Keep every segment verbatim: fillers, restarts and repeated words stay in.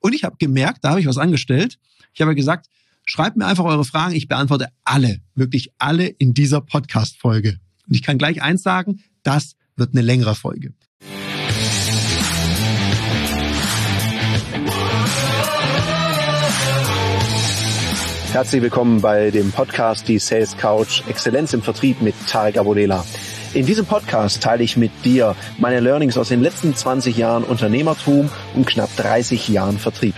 Und ich habe gemerkt, da habe ich was angestellt. Ich habe gesagt, schreibt mir einfach eure Fragen. Ich beantworte alle, wirklich alle in dieser Podcast-Folge. Und ich kann gleich eins sagen, das wird eine längere Folge. Herzlich willkommen bei dem Podcast Die Sales Couch Exzellenz im Vertrieb mit Tarek Abodela. In diesem Podcast teile ich mit dir meine Learnings aus den letzten zwanzig Jahren Unternehmertum und knapp dreißig Jahren Vertrieb.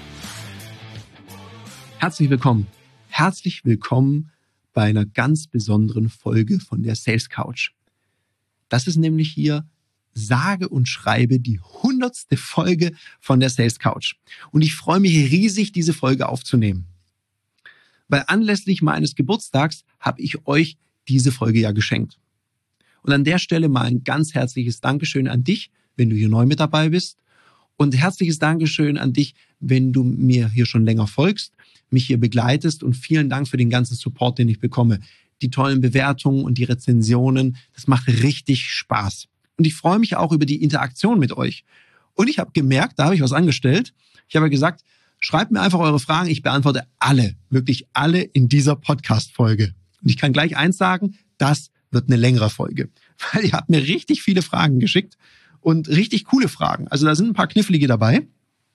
Herzlich willkommen. Herzlich willkommen bei einer ganz besonderen Folge von der Sales Couch. Das ist nämlich hier sage und schreibe die hundertste Folge von der Sales Couch. Und ich freue mich riesig, diese Folge aufzunehmen. Weil anlässlich meines Geburtstags habe ich euch diese Folge ja geschenkt. Und an der Stelle mal ein ganz herzliches Dankeschön an dich, wenn du hier neu mit dabei bist. Und herzliches Dankeschön an dich, wenn du mir hier schon länger folgst, mich hier begleitest. Und vielen Dank für den ganzen Support, den ich bekomme. Die tollen Bewertungen und die Rezensionen, das macht richtig Spaß. Und ich freue mich auch über die Interaktion mit euch. Und ich habe gemerkt, da habe ich was angestellt. Ich habe gesagt, schreibt mir einfach eure Fragen. Ich beantworte alle, wirklich alle in dieser Podcast-Folge. Und ich kann gleich eins sagen, das wird eine längere Folge. Weil ihr habt mir richtig viele Fragen geschickt und richtig coole Fragen. Also da sind ein paar knifflige dabei.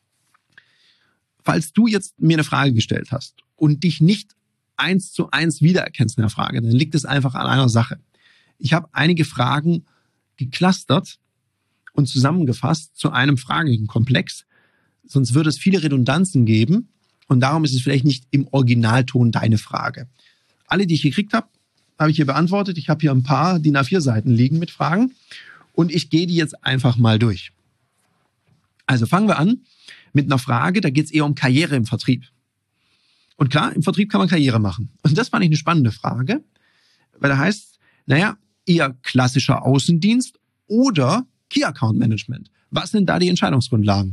Falls du jetzt mir eine Frage gestellt hast und dich nicht eins zu eins wiedererkennst in der Frage, dann liegt es einfach an einer Sache. Ich habe einige Fragen geclustert und zusammengefasst zu einem Fragenkomplex. Sonst würde es viele Redundanzen geben und darum ist es vielleicht nicht im Originalton deine Frage. Alle, die ich gekriegt habe, habe ich hier beantwortet. Ich habe hier ein paar D I N A vier Seiten liegen mit Fragen und ich gehe die jetzt einfach mal durch. Also fangen wir an mit einer Frage, da geht es eher um Karriere im Vertrieb. Und klar, im Vertrieb kann man Karriere machen. Und das fand ich eine spannende Frage, weil da heißt, naja, eher klassischer Außendienst oder Key Account Management. Was sind da die Entscheidungsgrundlagen?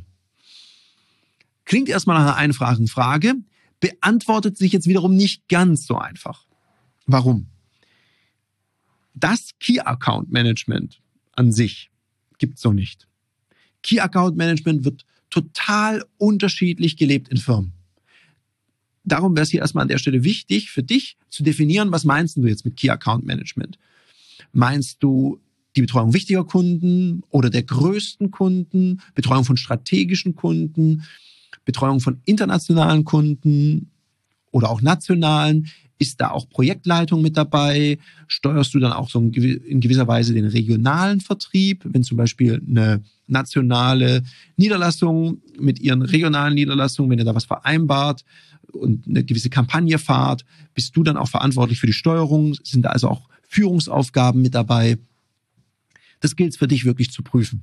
Klingt erstmal nach einer einfachen Frage, beantwortet sich jetzt wiederum nicht ganz so einfach. Warum? Das Key Account Management an sich gibt's so nicht. Key Account Management wird total unterschiedlich gelebt in Firmen. Darum wäre es hier erstmal an der Stelle wichtig für dich zu definieren, was meinst du jetzt mit Key Account Management? Meinst du die Betreuung wichtiger Kunden oder der größten Kunden, Betreuung von strategischen Kunden, Betreuung von internationalen Kunden oder auch nationalen? Ist da auch Projektleitung mit dabei? Steuerst du dann auch so in gewisser Weise den regionalen Vertrieb, wenn zum Beispiel eine nationale Niederlassung mit ihren regionalen Niederlassungen, wenn ihr da was vereinbart und eine gewisse Kampagne fahrt, bist du dann auch verantwortlich für die Steuerung? Sind da also auch Führungsaufgaben mit dabei? Das gilt es für dich wirklich zu prüfen.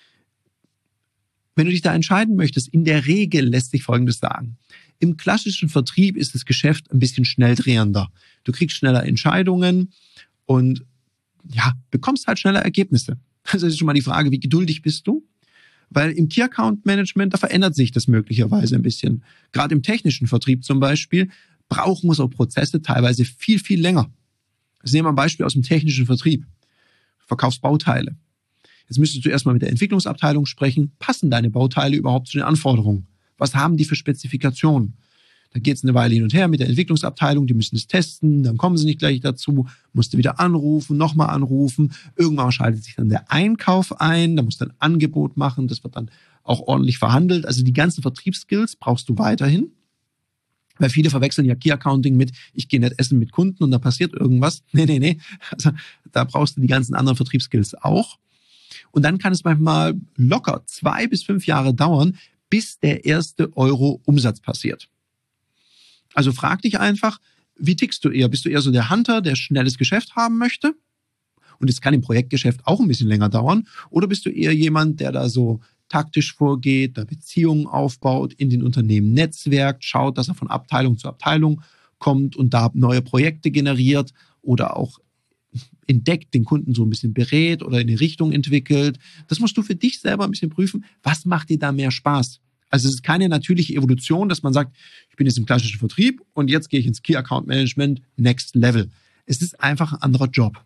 Wenn du dich da entscheiden möchtest, in der Regel lässt sich Folgendes sagen. Im klassischen Vertrieb ist das Geschäft ein bisschen schnelldrehender. Du kriegst schneller Entscheidungen und ja, bekommst halt schneller Ergebnisse. Also das ist schon mal die Frage, wie geduldig bist du? Weil im Key Account Management, da verändert sich das möglicherweise ein bisschen. Gerade im technischen Vertrieb zum Beispiel brauchen so Prozesse teilweise viel, viel länger. Also nehmen wir ein Beispiel aus dem technischen Vertrieb. Du verkaufst Bauteile. Jetzt müsstest du erstmal mit der Entwicklungsabteilung sprechen. Passen deine Bauteile überhaupt zu den Anforderungen? Was haben die für Spezifikationen? Da geht es eine Weile hin und her mit der Entwicklungsabteilung. Die müssen es testen, dann kommen sie nicht gleich dazu. Musst du wieder anrufen, nochmal anrufen. Irgendwann schaltet sich dann der Einkauf ein. Da musst du ein Angebot machen. Das wird dann auch ordentlich verhandelt. Also die ganzen Vertriebsskills brauchst du weiterhin. Weil viele verwechseln ja Key Accounting mit, ich gehe nicht essen mit Kunden und da passiert irgendwas. Nee, nee, nee. Also da brauchst du die ganzen anderen Vertriebsskills auch. Und dann kann es manchmal locker zwei bis fünf Jahre dauern, bis der erste Euro Umsatz passiert. Also frag dich einfach, wie tickst du eher? Bist du eher so der Hunter, der schnelles Geschäft haben möchte? Und es kann im Projektgeschäft auch ein bisschen länger dauern. Oder bist du eher jemand, der da so taktisch vorgeht, da Beziehungen aufbaut, in den Unternehmen netzwerkt, schaut, dass er von Abteilung zu Abteilung kommt und da neue Projekte generiert oder auch entdeckt, den Kunden so ein bisschen berät oder in eine Richtung entwickelt. Das musst du für dich selber ein bisschen prüfen. Was macht dir da mehr Spaß? Also es ist keine natürliche Evolution, dass man sagt, ich bin jetzt im klassischen Vertrieb und jetzt gehe ich ins Key Account Management, Next Level. Es ist einfach ein anderer Job.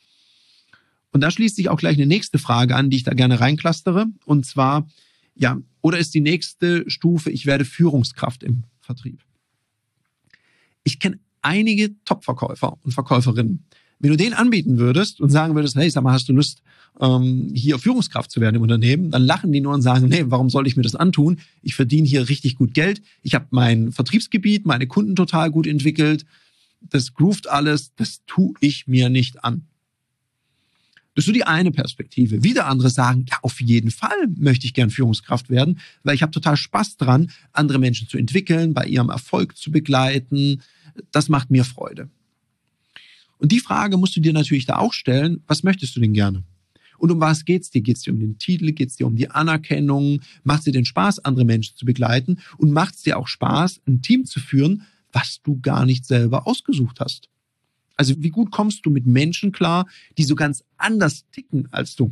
Und da schließt sich auch gleich eine nächste Frage an, die ich da gerne reinklustere. Und zwar, ja, Oder ist die nächste Stufe, ich werde Führungskraft im Vertrieb? Ich kenne einige Top-Verkäufer und Verkäuferinnen. Wenn du denen anbieten würdest und sagen würdest, hey, sag mal, hast du Lust, ähm, hier Führungskraft zu werden im Unternehmen? Dann lachen die nur und sagen, nee, warum soll ich mir das antun? Ich verdiene hier richtig gut Geld. Ich habe mein Vertriebsgebiet, meine Kunden total gut entwickelt. Das groovt alles. Das tue ich mir nicht an. Das ist so die eine Perspektive. Wieder andere sagen, ja, auf jeden Fall möchte ich gern Führungskraft werden, weil ich habe total Spaß dran, andere Menschen zu entwickeln, bei ihrem Erfolg zu begleiten. Das macht mir Freude. Und die Frage musst du dir natürlich da auch stellen, was möchtest du denn gerne? Und um was geht's dir? Geht's dir um den Titel? Geht's dir um die Anerkennung? Macht es dir den Spaß, andere Menschen zu begleiten? Und macht es dir auch Spaß, ein Team zu führen, was du gar nicht selber ausgesucht hast? Also wie gut kommst du mit Menschen klar, die so ganz anders ticken als du?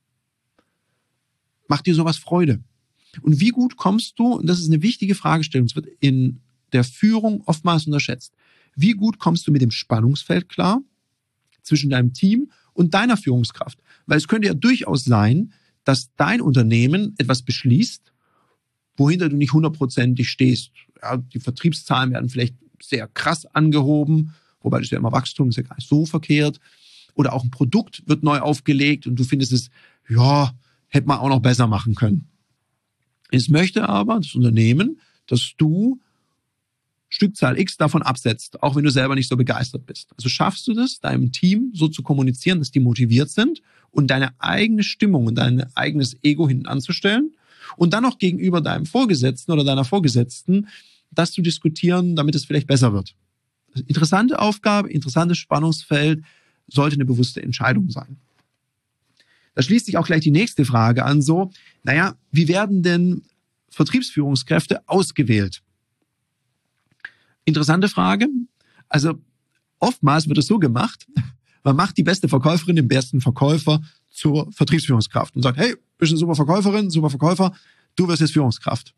Macht dir sowas Freude? Und wie gut kommst du, und das ist eine wichtige Fragestellung, es wird in der Führung oftmals unterschätzt, wie gut kommst du mit dem Spannungsfeld klar zwischen deinem Team und deiner Führungskraft? Weil es könnte ja durchaus sein, dass dein Unternehmen etwas beschließt, wohinter du nicht hundertprozentig stehst. Ja, die Vertriebszahlen werden vielleicht sehr krass angehoben, wobei das ja immer Wachstum ist ja gar nicht so verkehrt. Oder auch ein Produkt wird neu aufgelegt und du findest es, ja, hätte man auch noch besser machen können. Es möchte aber das Unternehmen, dass du Stückzahl X davon absetzt, auch wenn du selber nicht so begeistert bist. Also schaffst du das, deinem Team so zu kommunizieren, dass die motiviert sind und deine eigene Stimmung und dein eigenes Ego hinten anzustellen und dann noch gegenüber deinem Vorgesetzten oder deiner Vorgesetzten das zu diskutieren, damit es vielleicht besser wird. Interessante Aufgabe, interessantes Spannungsfeld, sollte eine bewusste Entscheidung sein. Da schließt sich auch gleich die nächste Frage an, so, naja, wie werden denn Vertriebsführungskräfte ausgewählt? Interessante Frage. Also oftmals wird es so gemacht, man macht die beste Verkäuferin, den besten Verkäufer zur Vertriebsführungskraft und sagt, hey, bist eine super Verkäuferin, super Verkäufer, du wirst jetzt Führungskraft.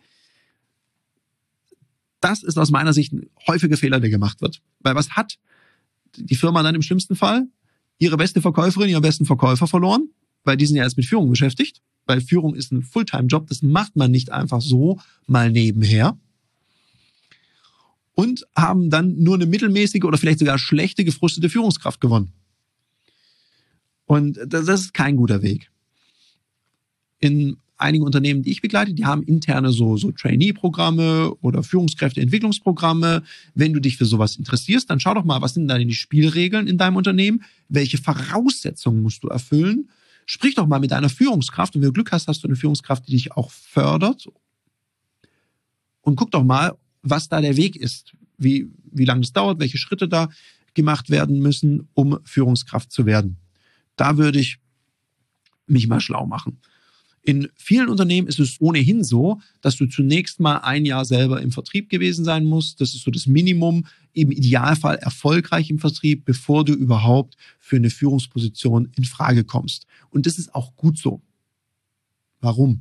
Das ist aus meiner Sicht ein häufiger Fehler, der gemacht wird. Weil was hat die Firma dann im schlimmsten Fall? Ihre beste Verkäuferin, ihren besten Verkäufer verloren, weil die sind ja jetzt mit Führung beschäftigt. Weil Führung ist ein Fulltime-Job, das macht man nicht einfach so mal nebenher. Und haben dann nur eine mittelmäßige oder vielleicht sogar schlechte, gefrustete Führungskraft gewonnen. Und das ist kein guter Weg. In einigen Unternehmen, die ich begleite, die haben interne so, so Trainee-Programme oder Führungskräfte-Entwicklungsprogramme. Wenn du dich für sowas interessierst, dann schau doch mal, was sind da die Spielregeln in deinem Unternehmen? Welche Voraussetzungen musst du erfüllen? Sprich doch mal mit deiner Führungskraft. Und wenn du Glück hast, hast du eine Führungskraft, die dich auch fördert. Und guck doch mal, was da der Weg ist, wie, wie lange es dauert, welche Schritte da gemacht werden müssen, um Führungskraft zu werden. Da würde ich mich mal schlau machen. In vielen Unternehmen ist es ohnehin so, dass du zunächst mal ein Jahr selber im Vertrieb gewesen sein musst. Das ist so das Minimum, im Idealfall erfolgreich im Vertrieb, bevor du überhaupt für eine Führungsposition in Frage kommst. Und das ist auch gut so. Warum?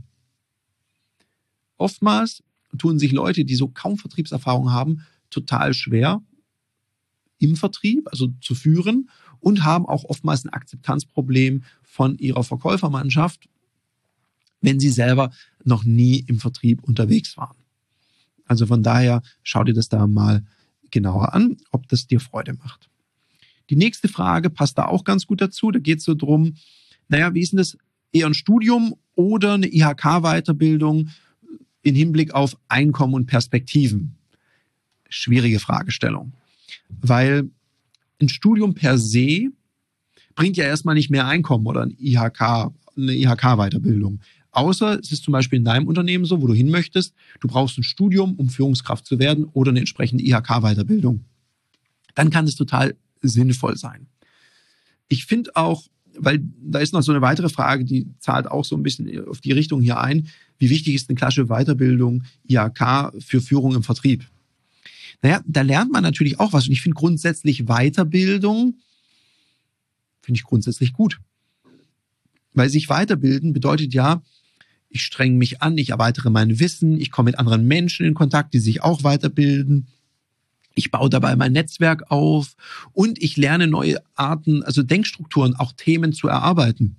Oftmals tun sich Leute, die so kaum Vertriebserfahrung haben, total schwer im Vertrieb, also zu führen, und haben auch oftmals ein Akzeptanzproblem von ihrer Verkäufermannschaft, wenn sie selber noch nie im Vertrieb unterwegs waren. Also von daher schau dir das da mal genauer an, ob das dir Freude macht. Die nächste Frage passt da auch ganz gut dazu. Da geht es so drum, naja, wie ist denn das, eher ein Studium oder eine I H K-Weiterbildung in Hinblick auf Einkommen und Perspektiven? Schwierige Fragestellung. Weil ein Studium per se bringt ja erstmal nicht mehr Einkommen oder ein I H K, eine I H K-Weiterbildung. Außer es ist zum Beispiel in deinem Unternehmen so, wo du hin möchtest, du brauchst ein Studium, um Führungskraft zu werden oder eine entsprechende I H K-Weiterbildung. Dann kann es total sinnvoll sein. Ich finde auch, weil da ist noch so eine weitere Frage, die zahlt auch so ein bisschen auf die Richtung hier ein, wie wichtig ist eine klassische Weiterbildung I H K für Führung im Vertrieb? Naja, da lernt man natürlich auch was. Und ich finde grundsätzlich Weiterbildung, finde ich grundsätzlich gut. Weil sich weiterbilden bedeutet ja, ich strenge mich an, ich erweitere mein Wissen, ich komme mit anderen Menschen in Kontakt, die sich auch weiterbilden. Ich baue dabei mein Netzwerk auf und ich lerne neue Arten, also Denkstrukturen, auch Themen zu erarbeiten.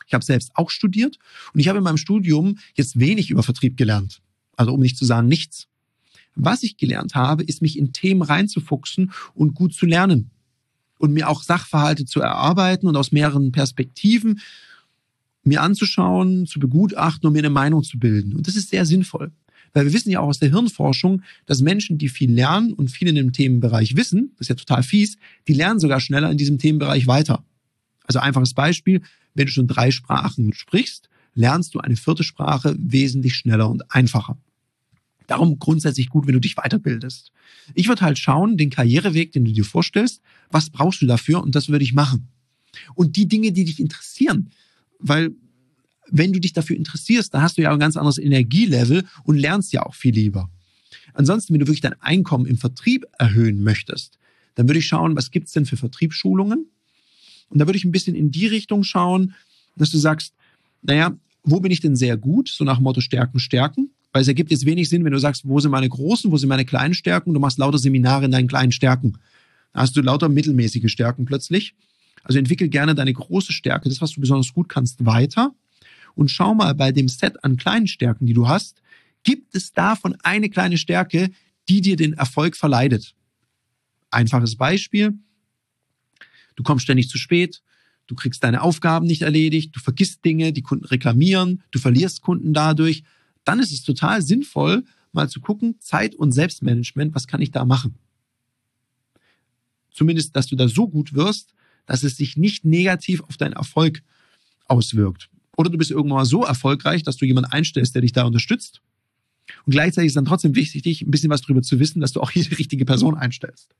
Ich habe selbst auch studiert und ich habe in meinem Studium jetzt wenig über Vertrieb gelernt. Also um nicht zu sagen nichts. Was ich gelernt habe, ist mich in Themen reinzufuchsen und gut zu lernen. Und mir auch Sachverhalte zu erarbeiten und aus mehreren Perspektiven mir anzuschauen, zu begutachten und mir eine Meinung zu bilden. Und das ist sehr sinnvoll. Weil wir wissen ja auch aus der Hirnforschung, dass Menschen, die viel lernen und viel in dem Themenbereich wissen, das ist ja total fies, die lernen sogar schneller in diesem Themenbereich weiter. Also einfaches Beispiel, wenn du schon drei Sprachen sprichst, lernst du eine vierte Sprache wesentlich schneller und einfacher. Darum grundsätzlich gut, wenn du dich weiterbildest. Ich würde halt schauen, den Karriereweg, den du dir vorstellst, was brauchst du dafür und das würde ich machen. Und die Dinge, die dich interessieren, weil wenn du dich dafür interessierst, dann hast du ja ein ganz anderes Energielevel und lernst ja auch viel lieber. Ansonsten, wenn du wirklich dein Einkommen im Vertrieb erhöhen möchtest, dann würde ich schauen, was gibt's denn für Vertriebsschulungen? Und da würde ich ein bisschen in die Richtung schauen, dass du sagst, naja, wo bin ich denn sehr gut? So nach dem Motto Stärken, Stärken. Weil es ergibt jetzt wenig Sinn, wenn du sagst, wo sind meine großen, wo sind meine kleinen Stärken? Du machst lauter Seminare in deinen kleinen Stärken. Da hast du lauter mittelmäßige Stärken plötzlich. Also entwickel gerne deine große Stärke, das, was du besonders gut kannst, weiter. Und schau mal bei dem Set an kleinen Stärken, die du hast, gibt es davon eine kleine Stärke, die dir den Erfolg verleidet. Einfaches Beispiel. Du kommst ständig zu spät. Du kriegst deine Aufgaben nicht erledigt. Du vergisst Dinge, die Kunden reklamieren. Du verlierst Kunden dadurch. Dann ist es total sinnvoll, mal zu gucken, Zeit- und Selbstmanagement, was kann ich da machen? Zumindest, dass du da so gut wirst, dass es sich nicht negativ auf deinen Erfolg auswirkt. Oder du bist irgendwann mal so erfolgreich, dass du jemanden einstellst, der dich da unterstützt. Und gleichzeitig ist dann trotzdem wichtig, ein bisschen was darüber zu wissen, dass du auch hier die richtige Person einstellst.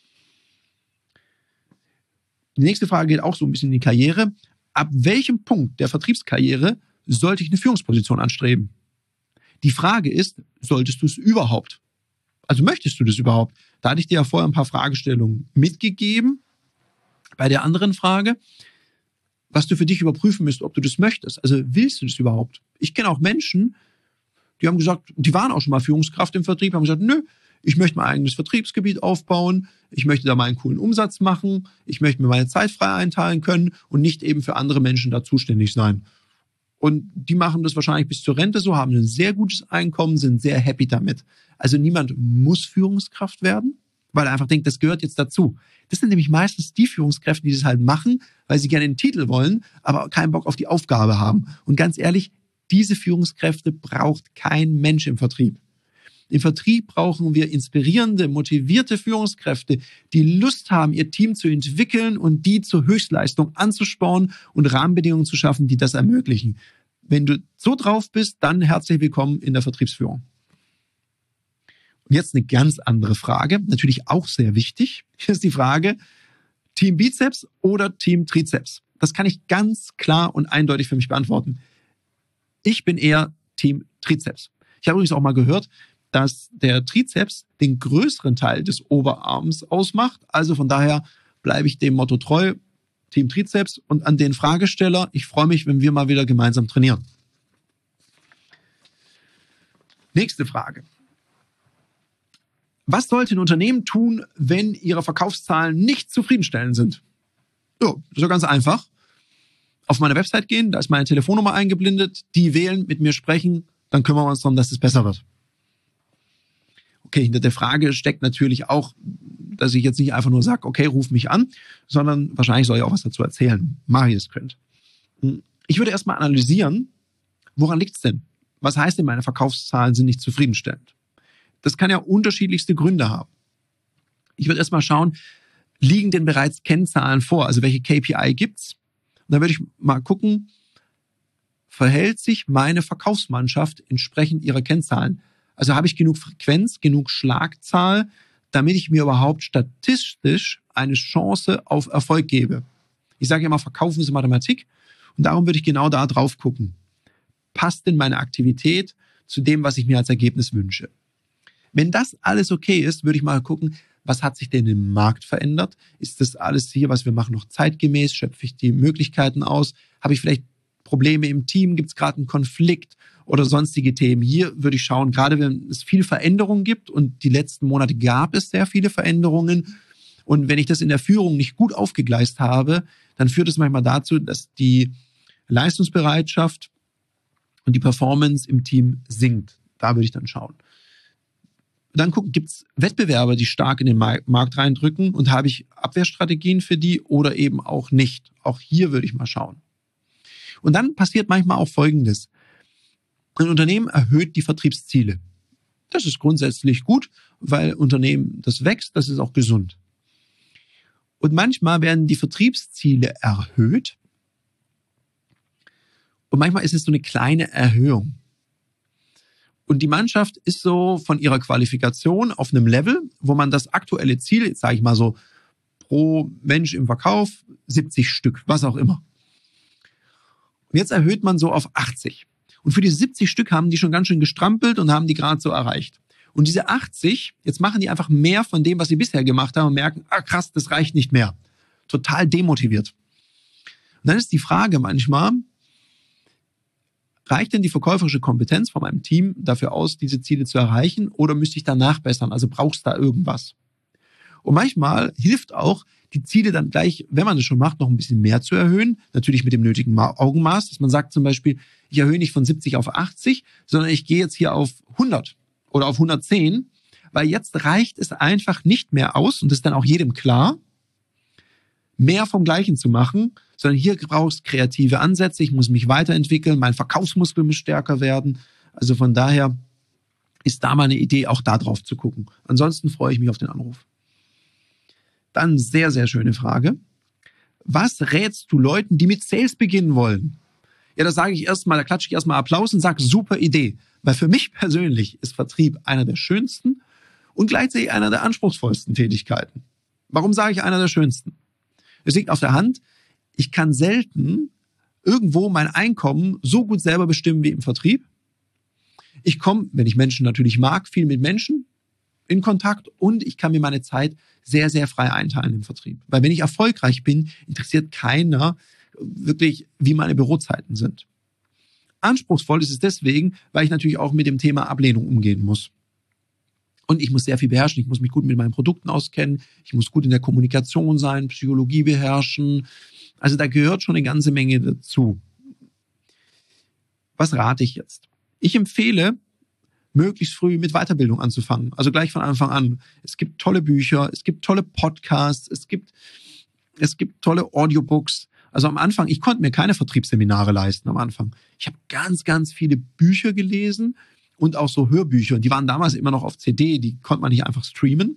Die nächste Frage geht auch so ein bisschen in die Karriere. Ab welchem Punkt der Vertriebskarriere sollte ich eine Führungsposition anstreben? Die Frage ist, solltest du es überhaupt? Also möchtest du das überhaupt? Da hatte ich dir ja vorher ein paar Fragestellungen mitgegeben. Bei der anderen Frage, was du für dich überprüfen müsst, ob du das möchtest. Also willst du das überhaupt? Ich kenne auch Menschen, die haben gesagt, die waren auch schon mal Führungskraft im Vertrieb, haben gesagt, nö, ich möchte mein eigenes Vertriebsgebiet aufbauen, ich möchte da mal einen coolen Umsatz machen, ich möchte mir meine Zeit frei einteilen können und nicht eben für andere Menschen da zuständig sein. Und die machen das wahrscheinlich bis zur Rente so, haben ein sehr gutes Einkommen, sind sehr happy damit. Also niemand muss Führungskraft werden, weil er einfach denkt, das gehört jetzt dazu. Das sind nämlich meistens die Führungskräfte, die das halt machen, weil sie gerne den Titel wollen, aber keinen Bock auf die Aufgabe haben. Und ganz ehrlich, diese Führungskräfte braucht kein Mensch im Vertrieb. Im Vertrieb brauchen wir inspirierende, motivierte Führungskräfte, die Lust haben, ihr Team zu entwickeln und die zur Höchstleistung anzuspornen und Rahmenbedingungen zu schaffen, die das ermöglichen. Wenn du so drauf bist, dann herzlich willkommen in der Vertriebsführung. Und jetzt eine ganz andere Frage, natürlich auch sehr wichtig. Hier ist die Frage, Team Bizeps oder Team Trizeps? Das kann ich ganz klar und eindeutig für mich beantworten. Ich bin eher Team Trizeps. Ich habe übrigens auch mal gehört, dass der Trizeps den größeren Teil des Oberarms ausmacht. Also von daher bleibe ich dem Motto treu, Team Trizeps. Und an den Fragesteller, ich freue mich, wenn wir mal wieder gemeinsam trainieren. Nächste Frage. Was sollte ein Unternehmen tun, wenn ihre Verkaufszahlen nicht zufriedenstellend sind? Ja, das ist ja ganz einfach. Auf meine Website gehen, da ist meine Telefonnummer eingeblendet, die wählen, mit mir sprechen, dann kümmern wir uns darum, dass es besser wird. Okay, hinter der Frage steckt natürlich auch, dass ich jetzt nicht einfach nur sage, okay, ruf mich an, sondern wahrscheinlich soll ich auch was dazu erzählen. Mache ich das könnt. Ich würde erstmal analysieren, woran liegt es denn? Was heißt denn, meine Verkaufszahlen sind nicht zufriedenstellend? Das kann ja unterschiedlichste Gründe haben. Ich würde erstmal schauen, liegen denn bereits Kennzahlen vor? Also welche K P I gibt's? Und dann würde ich mal gucken, verhält sich meine Verkaufsmannschaft entsprechend ihrer Kennzahlen? Also habe ich genug Frequenz, genug Schlagzahl, damit ich mir überhaupt statistisch eine Chance auf Erfolg gebe. Ich sage immer, Verkaufen ist Mathematik und darum würde ich genau da drauf gucken. Passt denn meine Aktivität zu dem, was ich mir als Ergebnis wünsche? Wenn das alles okay ist, würde ich mal gucken, was hat sich denn im Markt verändert? Ist das alles hier, was wir machen, noch zeitgemäß? Schöpfe ich die Möglichkeiten aus? Habe ich vielleicht Probleme im Team? Gibt es gerade einen Konflikt oder sonstige Themen? Hier würde ich schauen, gerade wenn es viel Veränderungen gibt und die letzten Monate gab es sehr viele Veränderungen und wenn ich das in der Führung nicht gut aufgegleist habe, dann führt es manchmal dazu, dass die Leistungsbereitschaft und die Performance im Team sinkt. Da würde ich dann schauen. Dann gucken, gibt es Wettbewerber, die stark in den Markt reindrücken und habe ich Abwehrstrategien für die oder eben auch nicht. Auch hier würde ich mal schauen. Und dann passiert manchmal auch Folgendes. Ein Unternehmen erhöht die Vertriebsziele. Das ist grundsätzlich gut, weil Unternehmen, das wächst, das ist auch gesund. Und manchmal werden die Vertriebsziele erhöht und manchmal ist es so eine kleine Erhöhung. Und die Mannschaft ist so von ihrer Qualifikation auf einem Level, wo man das aktuelle Ziel, jetzt sage ich mal so, pro Mensch im Verkauf siebzig Stück, was auch immer. Und jetzt erhöht man so auf achtzig. Und für diese siebzig Stück haben die schon ganz schön gestrampelt und haben die gerade so erreicht. Und diese achtzig, jetzt machen die einfach mehr von dem, was sie bisher gemacht haben und merken, ah krass, das reicht nicht mehr. Total demotiviert. Und dann ist die Frage manchmal, reicht denn die verkäuferische Kompetenz von meinem Team dafür aus, diese Ziele zu erreichen oder müsste ich danach bessern? Also brauchst du da irgendwas? Und manchmal hilft auch, die Ziele dann gleich, wenn man das schon macht, noch ein bisschen mehr zu erhöhen. Natürlich mit dem nötigen Augenmaß, dass man sagt zum Beispiel, ich erhöhe nicht von siebzig auf achtzig, sondern ich gehe jetzt hier auf hundert oder auf hundertzehn, weil jetzt reicht es einfach nicht mehr aus und das ist dann auch jedem klar, mehr vom Gleichen zu machen, sondern hier brauchst du kreative Ansätze, ich muss mich weiterentwickeln, mein Verkaufsmuskel muss stärker werden. Also von daher ist da mal eine Idee, auch da drauf zu gucken. Ansonsten freue ich mich auf den Anruf. Dann sehr, sehr schöne Frage. Was rätst du Leuten, die mit Sales beginnen wollen? Ja, da sage ich erstmal, da klatsche ich erstmal Applaus und sage, super Idee. Weil für mich persönlich ist Vertrieb einer der schönsten und gleichzeitig einer der anspruchsvollsten Tätigkeiten. Warum sage ich einer der schönsten? Es liegt auf der Hand, ich kann selten irgendwo mein Einkommen so gut selber bestimmen wie im Vertrieb. Ich komme, wenn ich Menschen natürlich mag, viel mit Menschen in Kontakt und ich kann mir meine Zeit sehr, sehr frei einteilen im Vertrieb. Weil wenn ich erfolgreich bin, interessiert keiner wirklich, wie meine Bürozeiten sind. Anspruchsvoll ist es deswegen, weil ich natürlich auch mit dem Thema Ablehnung umgehen muss. Und ich muss sehr viel beherrschen. Ich muss mich gut mit meinen Produkten auskennen. Ich muss gut in der Kommunikation sein, Psychologie beherrschen. Also da gehört schon eine ganze Menge dazu. Was rate ich jetzt? Ich empfehle, möglichst früh mit Weiterbildung anzufangen. Also gleich von Anfang an. Es gibt tolle Bücher, es gibt tolle Podcasts, es gibt, es gibt tolle Audiobooks. Also am Anfang, ich konnte mir keine Vertriebsseminare leisten am Anfang. Ich habe ganz, ganz viele Bücher gelesen und auch so Hörbücher. Und die waren damals immer noch auf C D, die konnte man nicht einfach streamen.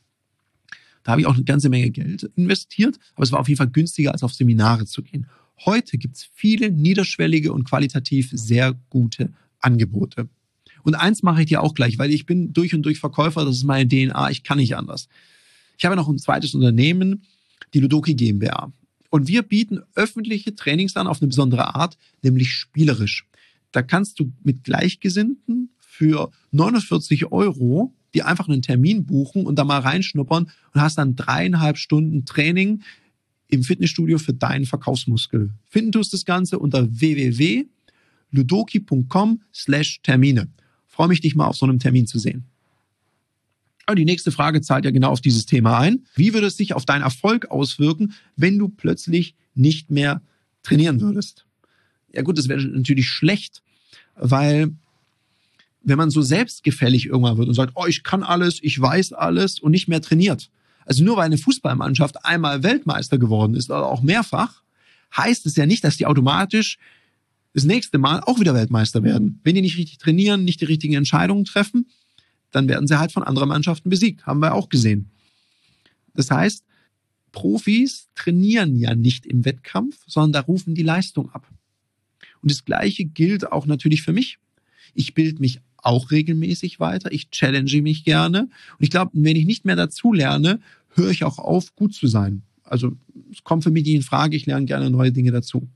Da habe ich auch eine ganze Menge Geld investiert, aber es war auf jeden Fall günstiger, als auf Seminare zu gehen. Heute gibt es viele niederschwellige und qualitativ sehr gute Angebote. Und eins mache ich dir auch gleich, weil ich bin durch und durch Verkäufer, das ist meine D N A, ich kann nicht anders. Ich habe noch ein zweites Unternehmen, die Ludoki GmbH. Und wir bieten öffentliche Trainings an auf eine besondere Art, nämlich spielerisch. Da kannst du mit Gleichgesinnten für neunundvierzig Euro die einfach einen Termin buchen und da mal reinschnuppern und hast dann dreieinhalb Stunden Training im Fitnessstudio für deinen Verkaufsmuskel. Finden tust das Ganze unter w w w punkt ludoki punkt com slash Termine. Freue mich, dich mal auf so einem Termin zu sehen. Aber die nächste Frage zahlt ja genau auf dieses Thema ein. Wie würde es sich auf deinen Erfolg auswirken, wenn du plötzlich nicht mehr trainieren würdest? Ja gut, das wäre natürlich schlecht, weil wenn man so selbstgefällig irgendwann wird und sagt, oh, ich kann alles, ich weiß alles und nicht mehr trainiert. Also nur weil eine Fußballmannschaft einmal Weltmeister geworden ist oder auch mehrfach, heißt es ja nicht, dass die automatisch das nächste Mal auch wieder Weltmeister werden. Wenn die nicht richtig trainieren, nicht die richtigen Entscheidungen treffen, dann werden sie halt von anderen Mannschaften besiegt. Haben wir auch gesehen. Das heißt, Profis trainieren ja nicht im Wettkampf, sondern da rufen die Leistung ab. Und das Gleiche gilt auch natürlich für mich. Ich bilde mich auch regelmäßig weiter. Ich challenge mich gerne. Und ich glaube, wenn ich nicht mehr dazu lerne, höre ich auch auf, gut zu sein. Also es kommt für mich nicht in Frage. Ich lerne gerne neue Dinge dazu.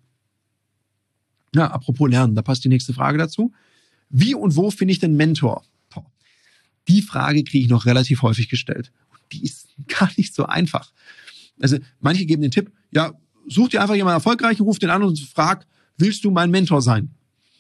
Ja, apropos Lernen, da passt die nächste Frage dazu. Wie und wo finde ich den Mentor? Die Frage kriege ich noch relativ häufig gestellt. Die ist gar nicht so einfach. Also manche geben den Tipp, ja, such dir einfach jemanden Erfolgreichen, ruf den an und frag, willst du mein Mentor sein?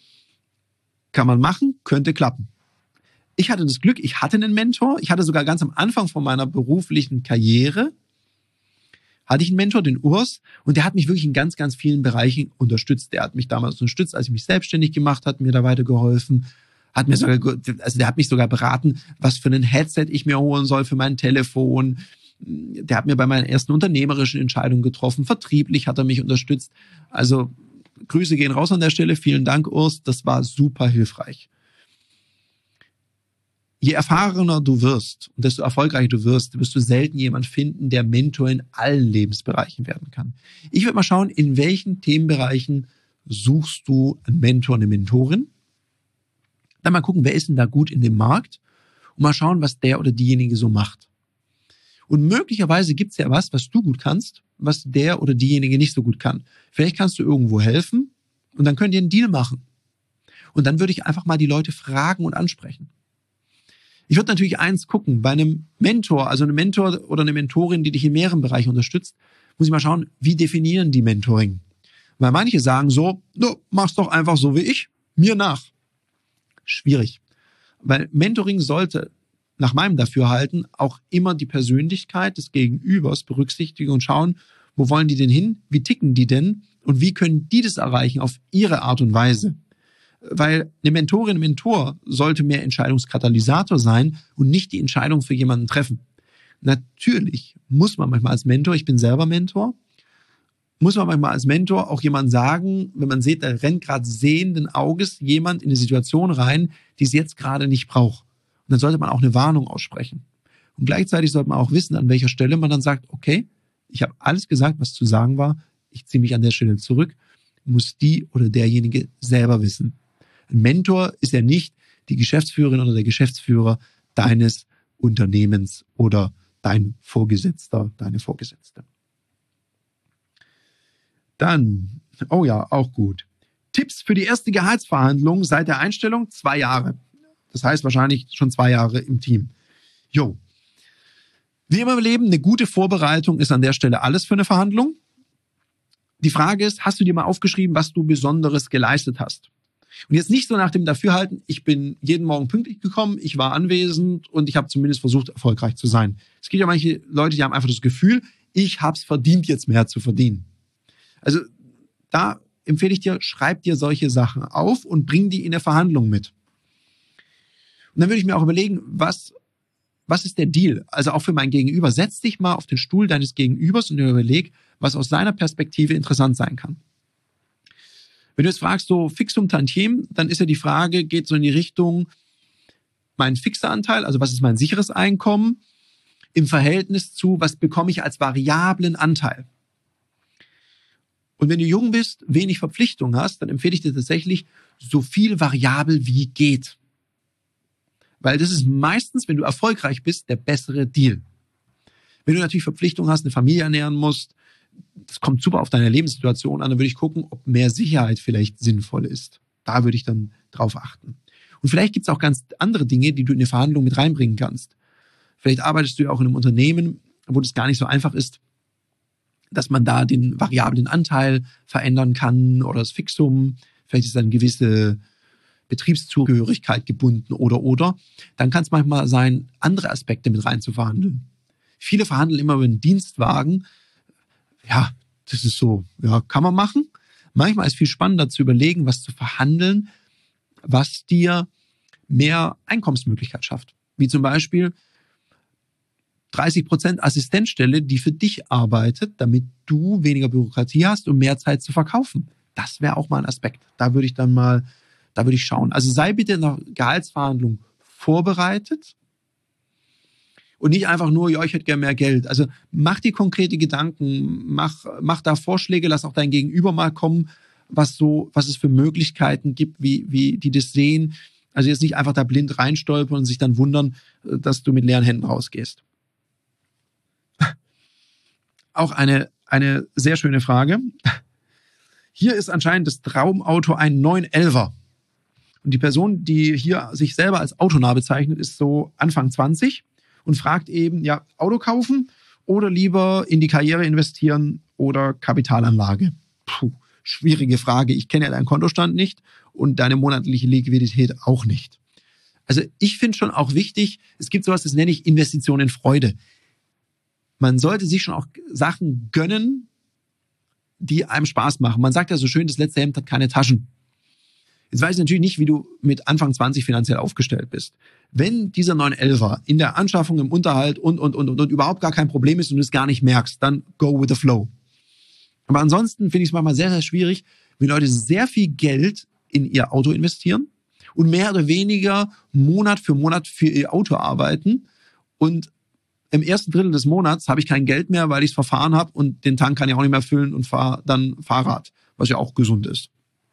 Kann man machen, könnte klappen. Ich hatte das Glück, ich hatte einen Mentor. Ich hatte sogar ganz am Anfang von meiner beruflichen Karriere, hatte ich einen Mentor, den Urs, und der hat mich wirklich in ganz, ganz vielen Bereichen unterstützt. Der hat mich damals unterstützt, als ich mich selbstständig gemacht habe, mir da weitergeholfen. Hat mir sogar, also der hat mich sogar beraten, was für ein Headset ich mir holen soll für mein Telefon. Der hat mir bei meinen ersten unternehmerischen Entscheidungen getroffen. Vertrieblich hat er mich unterstützt. Also Grüße gehen raus an der Stelle. Vielen Dank, Urs. Das war super hilfreich. Je erfahrener du wirst und desto erfolgreicher du wirst, wirst du selten jemanden finden, der Mentor in allen Lebensbereichen werden kann. Ich würde mal schauen, in welchen Themenbereichen suchst du einen Mentor, eine Mentorin. Dann mal gucken, wer ist denn da gut in dem Markt und mal schauen, was der oder diejenige so macht. Und möglicherweise gibt es ja was, was du gut kannst, was der oder diejenige nicht so gut kann. Vielleicht kannst du irgendwo helfen und dann könnt ihr einen Deal machen. Und dann würde ich einfach mal die Leute fragen und ansprechen. Ich würde natürlich eins gucken, bei einem Mentor, also einem Mentor oder eine Mentorin, die dich in mehreren Bereichen unterstützt, muss ich mal schauen, wie definieren die Mentoring? Weil manche sagen so, no, mach's doch einfach so wie ich, mir nach. Schwierig. Weil Mentoring sollte nach meinem Dafürhalten auch immer die Persönlichkeit des Gegenübers berücksichtigen und schauen, wo wollen die denn hin, wie ticken die denn und wie können die das erreichen auf ihre Art und Weise. Weil eine Mentorin, ein Mentor sollte mehr Entscheidungskatalysator sein und nicht die Entscheidung für jemanden treffen. Natürlich muss man manchmal als Mentor, ich bin selber Mentor, muss man manchmal als Mentor auch jemand sagen, wenn man sieht, da rennt gerade sehenden Auges jemand in eine Situation rein, die es jetzt gerade nicht braucht. Und dann sollte man auch eine Warnung aussprechen. Und gleichzeitig sollte man auch wissen, an welcher Stelle man dann sagt, okay, ich habe alles gesagt, was zu sagen war, ich ziehe mich an der Stelle zurück, muss die oder derjenige selber wissen. Ein Mentor ist ja nicht die Geschäftsführerin oder der Geschäftsführer deines Unternehmens oder dein Vorgesetzter, deine Vorgesetzte. Dann, oh ja, auch gut. Tipps für die erste Gehaltsverhandlung seit der Einstellung, zwei Jahre. Das heißt wahrscheinlich schon zwei Jahre im Team. Jo. Wie immer im Leben, eine gute Vorbereitung ist an der Stelle alles für eine Verhandlung. Die Frage ist, hast du dir mal aufgeschrieben, was du Besonderes geleistet hast? Und jetzt nicht so nach dem Dafürhalten, ich bin jeden Morgen pünktlich gekommen, ich war anwesend und ich habe zumindest versucht, erfolgreich zu sein. Es gibt ja manche Leute, die haben einfach das Gefühl, ich habe es verdient, jetzt mehr zu verdienen. Also da empfehle ich dir, schreib dir solche Sachen auf und bring die in der Verhandlung mit. Und dann würde ich mir auch überlegen, was, was ist der Deal? Also auch für mein Gegenüber. Setz dich mal auf den Stuhl deines Gegenübers und überleg, was aus seiner Perspektive interessant sein kann. Wenn du jetzt fragst, so Fixum Tantiem, dann ist ja die Frage, geht so in die Richtung, mein fixer Anteil, also was ist mein sicheres Einkommen, im Verhältnis zu, was bekomme ich als variablen Anteil. Und wenn du jung bist, wenig Verpflichtung hast, dann empfehle ich dir tatsächlich, so viel variabel wie geht. Weil das ist meistens, wenn du erfolgreich bist, der bessere Deal. Wenn du natürlich Verpflichtungen hast, eine Familie ernähren musst, das kommt super auf deine Lebenssituation an, dann würde ich gucken, ob mehr Sicherheit vielleicht sinnvoll ist. Da würde ich dann drauf achten. Und vielleicht gibt es auch ganz andere Dinge, die du in eine Verhandlung mit reinbringen kannst. Vielleicht arbeitest du ja auch in einem Unternehmen, wo das gar nicht so einfach ist, dass man da den variablen Anteil verändern kann oder das Fixum. Vielleicht ist dann eine gewisse Betriebszugehörigkeit gebunden oder, oder. Dann kann es manchmal sein, andere Aspekte mit rein zu verhandeln. Viele verhandeln immer über einen Dienstwagen. Ja, das ist so, ja, kann man machen. Manchmal ist es viel spannender zu überlegen, was zu verhandeln, was dir mehr Einkommensmöglichkeit schafft. Wie zum Beispiel dreißig Prozent Assistenzstelle, die für dich arbeitet, damit du weniger Bürokratie hast und mehr Zeit zu verkaufen. Das wäre auch mal ein Aspekt. Da würde ich dann mal, da würde ich schauen. Also sei bitte in der Gehaltsverhandlung vorbereitet und nicht einfach nur, ja, ich hätte gerne mehr Geld. Also mach dir konkrete Gedanken, mach, mach da Vorschläge, lass auch dein Gegenüber mal kommen, was so, was es für Möglichkeiten gibt, wie, wie die das sehen. Also jetzt nicht einfach da blind reinstolpern und sich dann wundern, dass du mit leeren Händen rausgehst. Auch eine, eine sehr schöne Frage. Hier ist anscheinend das Traumauto ein neun elfer. Und die Person, die hier sich selber als autonah bezeichnet, ist so Anfang zwanzig und fragt eben, ja, Auto kaufen oder lieber in die Karriere investieren oder Kapitalanlage? Puh, schwierige Frage. Ich kenne ja deinen Kontostand nicht und deine monatliche Liquidität auch nicht. Also ich finde schon auch wichtig, es gibt sowas, das nenne ich Investition in Freude. man sollte sich schon auch Sachen gönnen, die einem Spaß machen. Man sagt ja so schön, das letzte Hemd hat keine Taschen. Jetzt weiß ich natürlich nicht, wie du mit Anfang zwanzig finanziell aufgestellt bist. Wenn dieser neun elfer in der Anschaffung, im Unterhalt und, und, und, und, und überhaupt gar kein Problem ist und du es gar nicht merkst, dann go with the flow. Aber ansonsten finde ich es manchmal sehr, sehr schwierig, wenn Leute sehr viel Geld in ihr Auto investieren und mehr oder weniger Monat für Monat für ihr Auto arbeiten und im ersten Drittel des Monats habe ich kein Geld mehr, weil ich es verfahren habe und den Tank kann ich auch nicht mehr füllen und fahre dann Fahrrad, was ja auch gesund ist.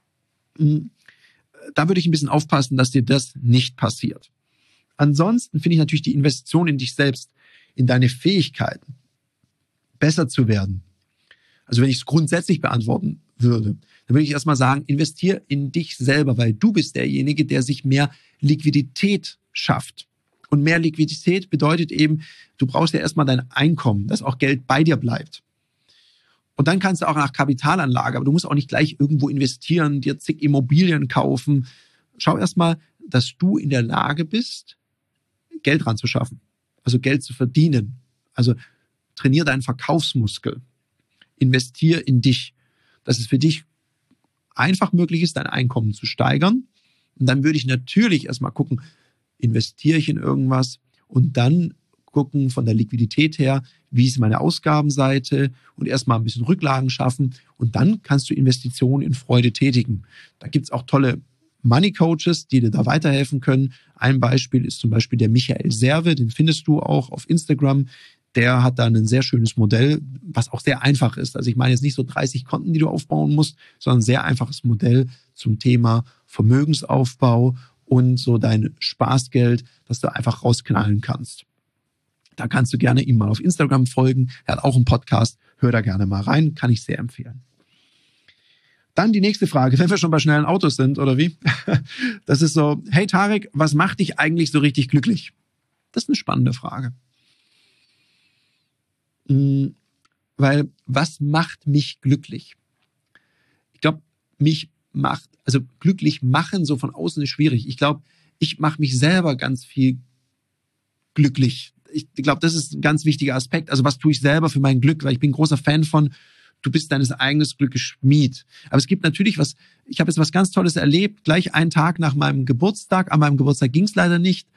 Da würde ich ein bisschen aufpassen, dass dir das nicht passiert. Ansonsten finde ich natürlich die Investition in dich selbst, in deine Fähigkeiten, besser zu werden. Also wenn ich es grundsätzlich beantworten würde, dann würde ich erstmal sagen, investier in dich selber, weil du bist derjenige, der sich mehr Liquidität schafft. Und mehr Liquidität bedeutet eben, du brauchst ja erstmal dein Einkommen, dass auch Geld bei dir bleibt. Und dann kannst du auch nach Kapitalanlage, aber du musst auch nicht gleich irgendwo investieren, dir zig Immobilien kaufen. Schau erstmal, dass du in der Lage bist, Geld ranzuschaffen, also Geld zu verdienen. Also trainier deinen Verkaufsmuskel, investier in dich, dass es für dich einfach möglich ist, dein Einkommen zu steigern. Und dann würde ich natürlich erstmal gucken, investiere ich in irgendwas und dann gucken von der Liquidität her, wie ist meine Ausgabenseite und erstmal ein bisschen Rücklagen schaffen und dann kannst du Investitionen in Freude tätigen. Da gibt es auch tolle Money Coaches, die dir da weiterhelfen können. Ein Beispiel ist zum Beispiel der Michael Serve, den findest du auch auf Instagram. Der hat da ein sehr schönes Modell, was auch sehr einfach ist. Also ich meine jetzt nicht so dreißig Konten, die du aufbauen musst, sondern ein sehr einfaches Modell zum Thema Vermögensaufbau und so dein Spaßgeld, das du einfach rausknallen kannst. Da kannst du gerne ihm mal auf Instagram folgen. Er hat auch einen Podcast. Hör da gerne mal rein. Kann ich sehr empfehlen. Dann die nächste Frage, wenn wir schon bei schnellen Autos sind, oder wie? Das ist so, hey Tarek, was macht dich eigentlich so richtig glücklich? Das ist eine spannende Frage. Weil, was macht mich glücklich? Ich glaube, mich macht, also glücklich machen so von außen ist schwierig. Ich glaube, ich mache mich selber ganz viel glücklich. Ich glaube, das ist ein ganz wichtiger Aspekt. Also was tue ich selber für mein Glück? Weil ich bin ein großer Fan von, du bist deines eigenen Glückes Schmied. Aber es gibt natürlich was, ich habe jetzt was ganz Tolles erlebt, gleich einen Tag nach meinem Geburtstag. An meinem Geburtstag ging es leider nicht.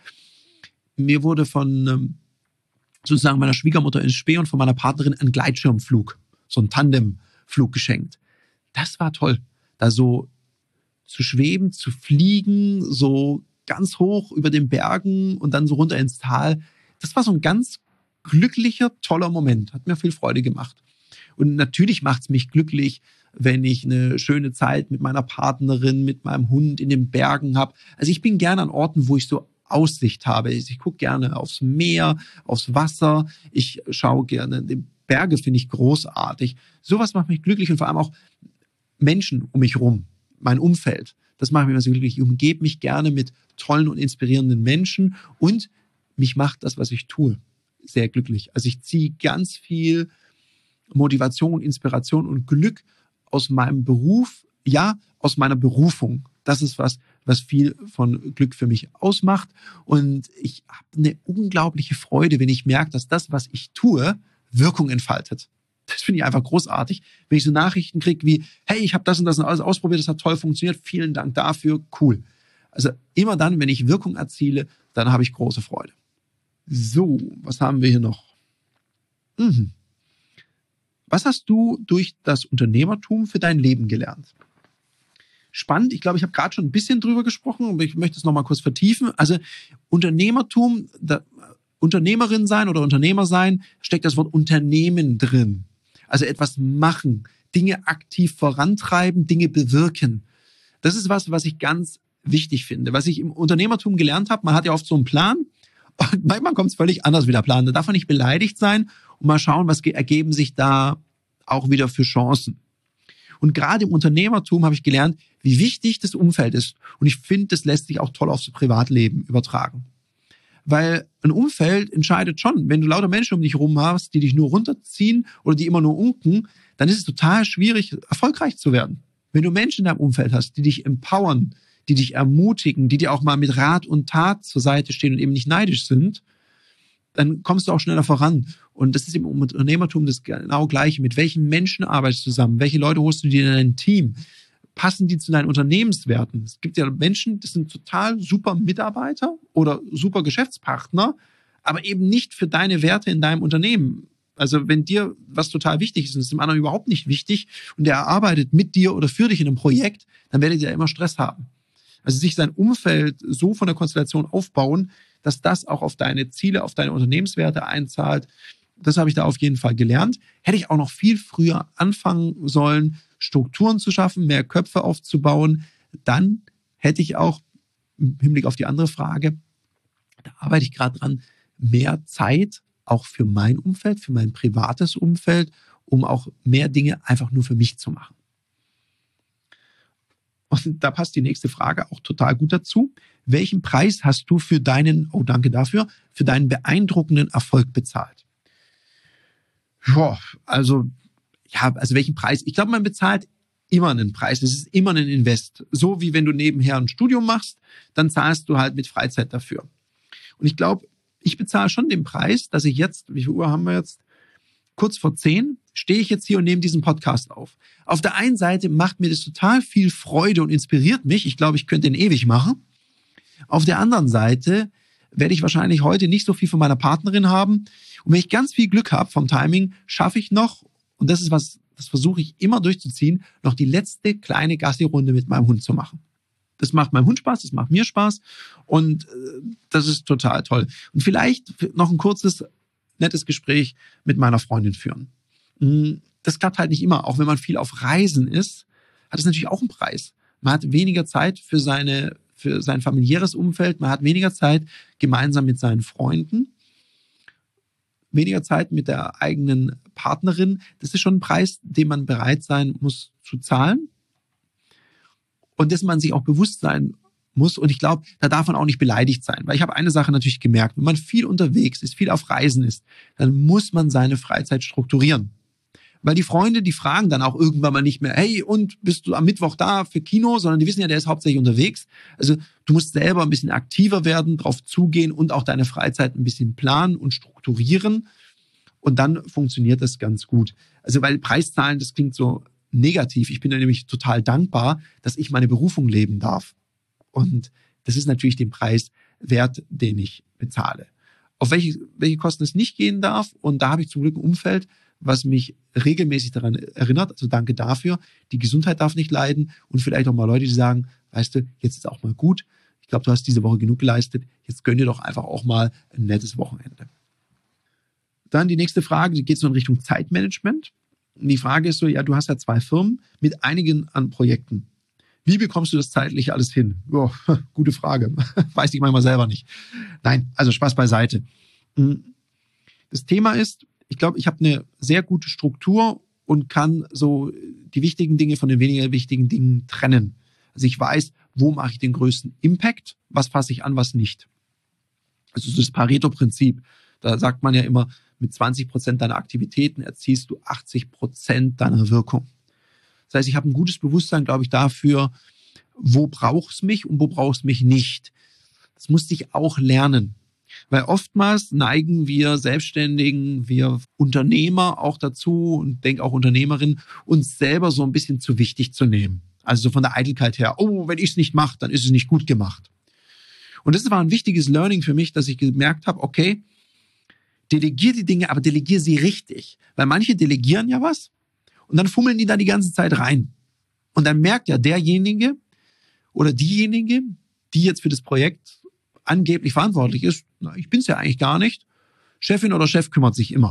Mir wurde von sozusagen meiner Schwiegermutter in Spee und von meiner Partnerin ein Gleitschirmflug, so ein Tandemflug geschenkt. Das war toll, da so zu schweben, zu fliegen, so ganz hoch über den Bergen und dann so runter ins Tal. Das war so ein ganz glücklicher, toller Moment. Hat mir viel Freude gemacht. Und natürlich macht es mich glücklich, wenn ich eine schöne Zeit mit meiner Partnerin, mit meinem Hund in den Bergen habe. Also ich bin gerne an Orten, wo ich so Aussicht habe. Ich, ich gucke gerne aufs Meer, aufs Wasser. Ich schaue gerne, die Berge finde ich großartig. Sowas macht mich glücklich und vor allem auch Menschen um mich rum, mein Umfeld. Das macht mich immer so glücklich. Ich umgebe mich gerne mit tollen und inspirierenden Menschen und mich macht das, was ich tue, sehr glücklich. Also ich ziehe ganz viel Motivation, Inspiration und Glück aus meinem Beruf, ja, aus meiner Berufung. Das ist was, was viel von Glück für mich ausmacht. Und ich habe eine unglaubliche Freude, wenn ich merke, dass das, was ich tue, Wirkung entfaltet. Das finde ich einfach großartig. Wenn ich so Nachrichten kriege wie, hey, ich habe das und das und alles ausprobiert, das hat toll funktioniert, vielen Dank dafür, cool. Also immer dann, wenn ich Wirkung erziele, dann habe ich große Freude. So, was haben wir hier noch? Mhm. Was hast du durch das Unternehmertum für dein Leben gelernt? Spannend, ich glaube, ich habe gerade schon ein bisschen drüber gesprochen, aber ich möchte es nochmal kurz vertiefen. Also Unternehmertum, da, Unternehmerin sein oder Unternehmer sein, steckt das Wort Unternehmen drin. Also etwas machen, Dinge aktiv vorantreiben, Dinge bewirken. Das ist was, was ich ganz wichtig finde. Was ich im Unternehmertum gelernt habe, man hat ja oft so einen Plan und manchmal kommt es völlig anders wie der Plan. Da darf man nicht beleidigt sein und mal schauen, was ergeben sich da auch wieder für Chancen. Und gerade im Unternehmertum habe ich gelernt, wie wichtig das Umfeld ist. Und ich finde, das lässt sich auch toll aufs Privatleben übertragen. Weil ein Umfeld entscheidet schon, wenn du lauter Menschen um dich herum hast, die dich nur runterziehen oder die immer nur unken, dann ist es total schwierig, erfolgreich zu werden. Wenn du Menschen in deinem Umfeld hast, die dich empowern, die dich ermutigen, die dir auch mal mit Rat und Tat zur Seite stehen und eben nicht neidisch sind, dann kommst du auch schneller voran. Und das ist im Unternehmertum das genau Gleiche. Mit welchen Menschen arbeitest du zusammen? Welche Leute holst du dir in dein Team? Passen die zu deinen Unternehmenswerten? Es gibt ja Menschen, das sind total super Mitarbeiter oder super Geschäftspartner, aber eben nicht für deine Werte in deinem Unternehmen. Also wenn dir was total wichtig ist und es ist dem anderen überhaupt nicht wichtig und der arbeitet mit dir oder für dich in einem Projekt, dann werdet ihr ja immer Stress haben. Also sich sein Umfeld so von der Konstellation aufbauen, dass das auch auf deine Ziele, auf deine Unternehmenswerte einzahlt. Das habe ich da auf jeden Fall gelernt. Hätte ich auch noch viel früher anfangen sollen, Strukturen zu schaffen, mehr Köpfe aufzubauen, dann hätte ich auch im Hinblick auf die andere Frage, da arbeite ich gerade dran, mehr Zeit auch für mein Umfeld, für mein privates Umfeld, um auch mehr Dinge einfach nur für mich zu machen. Und da passt die nächste Frage auch total gut dazu. Welchen Preis hast du für deinen, oh danke dafür, für deinen beeindruckenden Erfolg bezahlt? Ja, also, ja, also welchen Preis? Ich glaube, man bezahlt immer einen Preis. Es ist immer ein Invest. So wie wenn du nebenher ein Studium machst, dann zahlst du halt mit Freizeit dafür. Und ich glaube, ich bezahle schon den Preis, dass ich jetzt, wie viel Uhr haben wir jetzt? Kurz vor zehn stehe ich jetzt hier und nehme diesen Podcast auf. Auf der einen Seite macht mir das total viel Freude und inspiriert mich. Ich glaube, ich könnte den ewig machen. Auf der anderen Seite werde ich wahrscheinlich heute nicht so viel von meiner Partnerin haben. Und wenn ich ganz viel Glück habe vom Timing, schaffe ich noch, und das ist was, das versuche ich immer durchzuziehen, noch die letzte kleine Gassi-Runde mit meinem Hund zu machen. Das macht meinem Hund Spaß, das macht mir Spaß und das ist total toll. Und vielleicht noch ein kurzes, nettes Gespräch mit meiner Freundin führen. Das klappt halt nicht immer. Auch wenn man viel auf Reisen ist, hat es natürlich auch einen Preis. Man hat weniger Zeit für seine, für sein familiäres Umfeld, man hat weniger Zeit gemeinsam mit seinen Freunden, weniger Zeit mit der eigenen Partnerin. Das ist schon ein Preis, den man bereit sein muss zu zahlen. Und dass man sich auch bewusst sein muss. Und ich glaube, da darf man auch nicht beleidigt sein. Weil ich habe eine Sache natürlich gemerkt. Wenn man viel unterwegs ist, viel auf Reisen ist, dann muss man seine Freizeit strukturieren. Weil die Freunde, die fragen dann auch irgendwann mal nicht mehr, hey, und bist du am Mittwoch da für Kino? Sondern die wissen ja, der ist hauptsächlich unterwegs. Also du musst selber ein bisschen aktiver werden, drauf zugehen und auch deine Freizeit ein bisschen planen und strukturieren. Und dann funktioniert das ganz gut. Also weil Preiszahlen, das klingt so negativ. Ich bin ja nämlich total dankbar, dass ich meine Berufung leben darf. Und das ist natürlich den Preis wert, den ich bezahle. Auf welche, welche Kosten es nicht gehen darf. Und da habe ich zum Glück ein Umfeld, was mich regelmäßig daran erinnert. Also danke dafür. Die Gesundheit darf nicht leiden. Und vielleicht auch mal Leute, die sagen, weißt du, jetzt ist auch mal gut. Ich glaube, du hast diese Woche genug geleistet. Jetzt gönn dir doch einfach auch mal ein nettes Wochenende. Dann die nächste Frage, die geht so in Richtung Zeitmanagement. Und die Frage ist so, ja, du hast ja zwei Firmen mit einigen an Projekten. Wie bekommst du das zeitlich alles hin? Oh, gute Frage. Weiß ich manchmal selber nicht. Nein, also Spaß beiseite. Das Thema ist, ich glaube, ich habe eine sehr gute Struktur und kann so die wichtigen Dinge von den weniger wichtigen Dingen trennen. Also ich weiß, wo mache ich den größten Impact, was fasse ich an, was nicht. Also das Pareto-Prinzip, da sagt man ja immer, mit zwanzig Prozent deiner Aktivitäten erzielst du achtzig Prozent deiner Wirkung. Das heißt, ich habe ein gutes Bewusstsein, glaube ich, dafür, wo braucht es mich und wo braucht es mich nicht. Das musste ich auch lernen. Weil oftmals neigen wir Selbstständigen, wir Unternehmer auch dazu und denke auch Unternehmerinnen, uns selber so ein bisschen zu wichtig zu nehmen. Also so von der Eitelkeit her, oh, wenn ich es nicht mache, dann ist es nicht gut gemacht. Und das war ein wichtiges Learning für mich, dass ich gemerkt habe, okay, delegier die Dinge, aber delegier sie richtig. Weil manche delegieren ja was und dann fummeln die da die ganze Zeit rein. Und dann merkt ja derjenige oder diejenige, die jetzt für das Projekt angeblich verantwortlich ist, na, ich bin es ja eigentlich gar nicht, Chefin oder Chef kümmert sich immer.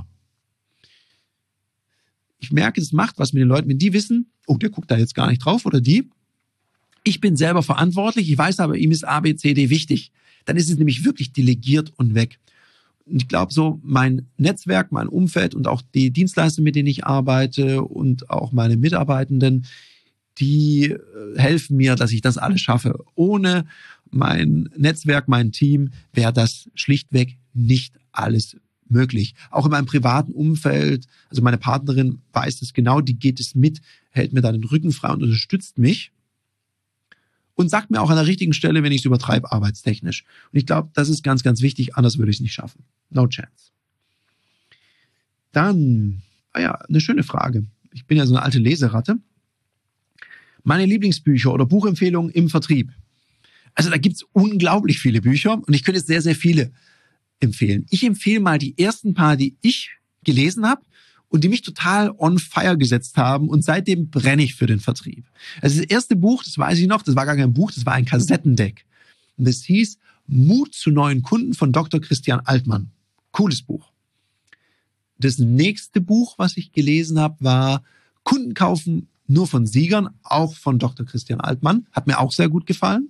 Ich merke, das macht was mit den Leuten, wenn die wissen, oh, der guckt da jetzt gar nicht drauf oder die. Ich bin selber verantwortlich, ich weiß aber, ihm ist A, B, C, D wichtig. Dann ist es nämlich wirklich delegiert und weg. Und ich glaube so, mein Netzwerk, mein Umfeld und auch die Dienstleister, mit denen ich arbeite und auch meine Mitarbeitenden, die helfen mir, dass ich das alles schaffe. Ohne mein Netzwerk, mein Team wäre das schlichtweg nicht alles möglich. Auch in meinem privaten Umfeld, also meine Partnerin weiß es genau, die geht es mit, hält mir da den Rücken frei und unterstützt mich. Und sagt mir auch an der richtigen Stelle, wenn ich es übertreibe, arbeitstechnisch. Und ich glaube, das ist ganz, ganz wichtig, anders würde ich es nicht schaffen. No chance. Dann, ah ja, eine schöne Frage. Ich bin ja so eine alte Leseratte. Meine Lieblingsbücher oder Buchempfehlungen im Vertrieb. Also da gibt's unglaublich viele Bücher und ich könnte jetzt sehr, sehr viele empfehlen. Ich empfehle mal die ersten paar, die ich gelesen habe und die mich total on fire gesetzt haben und seitdem brenne ich für den Vertrieb. Also das erste Buch, das weiß ich noch, das war gar kein Buch, das war ein Kassettendeck. Und das hieß Mut zu neuen Kunden von Doktor Christian Altmann. Cooles Buch. Das nächste Buch, was ich gelesen habe, war Kunden kaufen nur von Siegern, auch von Doktor Christian Altmann. Hat mir auch sehr gut gefallen.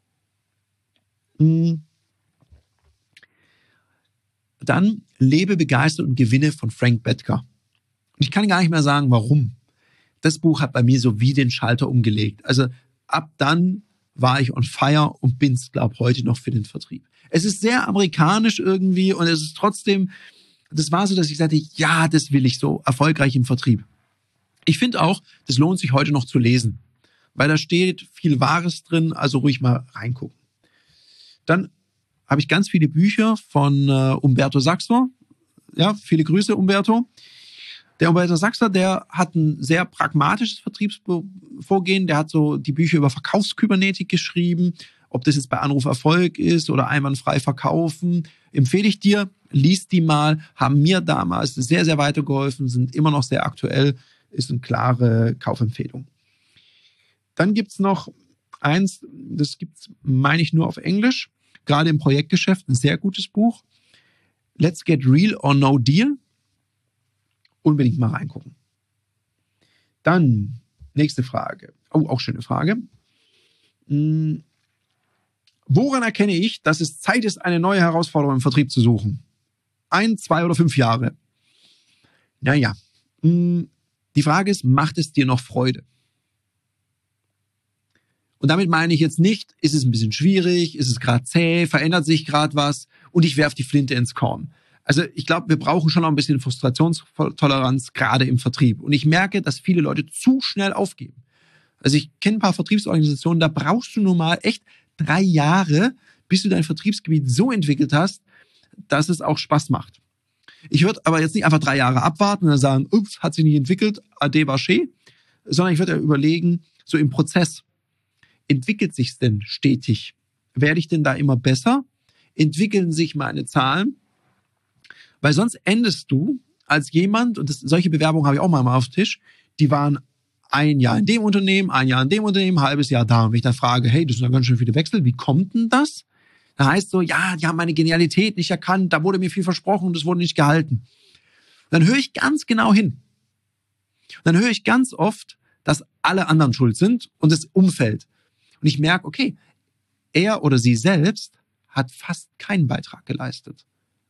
Dann Lebe begeistert und gewinne von Frank Bettger. Und ich kann gar nicht mehr sagen, warum. Das Buch hat bei mir so wie den Schalter umgelegt. Also ab dann war ich on fire und bin's, glaube ich, heute noch für den Vertrieb. Es ist sehr amerikanisch irgendwie und es ist trotzdem, das war so, dass ich sagte, ja, das will ich so erfolgreich im Vertrieb. Ich finde auch, das lohnt sich heute noch zu lesen, weil da steht viel Wahres drin, also ruhig mal reingucken. Dann habe ich ganz viele Bücher von äh, Umberto Sachser. Ja, viele Grüße, Umberto. Der Umberto Sachser, der hat ein sehr pragmatisches Vertriebsvorgehen. Der hat so die Bücher über Verkaufskybernetik geschrieben. Ob das jetzt bei Anruf Erfolg ist oder einwandfrei verkaufen, empfehle ich dir. Lies die mal. Haben mir damals sehr, sehr weitergeholfen, sind immer noch sehr aktuell. Ist eine klare Kaufempfehlung. Dann gibt's noch eins, das gibt's, meine ich, nur auf Englisch. Gerade im Projektgeschäft, ein sehr gutes Buch. Let's Get Real or No Deal. Unbedingt mal reingucken. Dann, nächste Frage. Oh, auch schöne Frage. Hm. Woran erkenne ich, dass es Zeit ist, eine neue Herausforderung im Vertrieb zu suchen? Ein, zwei oder fünf Jahre? Naja, hm. Die Frage ist, macht es dir noch Freude? Und damit meine ich jetzt nicht, ist es ein bisschen schwierig, ist es gerade zäh, verändert sich gerade was und ich werfe die Flinte ins Korn. Also ich glaube, wir brauchen schon noch ein bisschen Frustrationstoleranz, gerade im Vertrieb. Und ich merke, dass viele Leute zu schnell aufgeben. Also ich kenne ein paar Vertriebsorganisationen, da brauchst du nun mal echt drei Jahre, bis du dein Vertriebsgebiet so entwickelt hast, dass es auch Spaß macht. Ich würde aber jetzt nicht einfach drei Jahre abwarten und dann sagen, ups, hat sich nicht entwickelt, ade barché, sondern ich würde ja überlegen, so im Prozess, entwickelt sich's denn stetig? Werde ich denn da immer besser? Entwickeln sich meine Zahlen? Weil sonst endest du als jemand, und das, solche Bewerbungen habe ich auch mal auf dem Tisch, die waren ein Jahr in dem Unternehmen, ein Jahr in dem Unternehmen, ein halbes Jahr da. Und wenn ich dann frage, hey, das sind ja ganz schön viele Wechsel, wie kommt denn das? Da heißt so, ja, die haben meine Genialität nicht erkannt, da wurde mir viel versprochen und das wurde nicht gehalten. Und dann höre ich ganz genau hin. Und dann höre ich ganz oft, dass alle anderen schuld sind und das Umfeld. Und ich merke, okay, er oder sie selbst hat fast keinen Beitrag geleistet.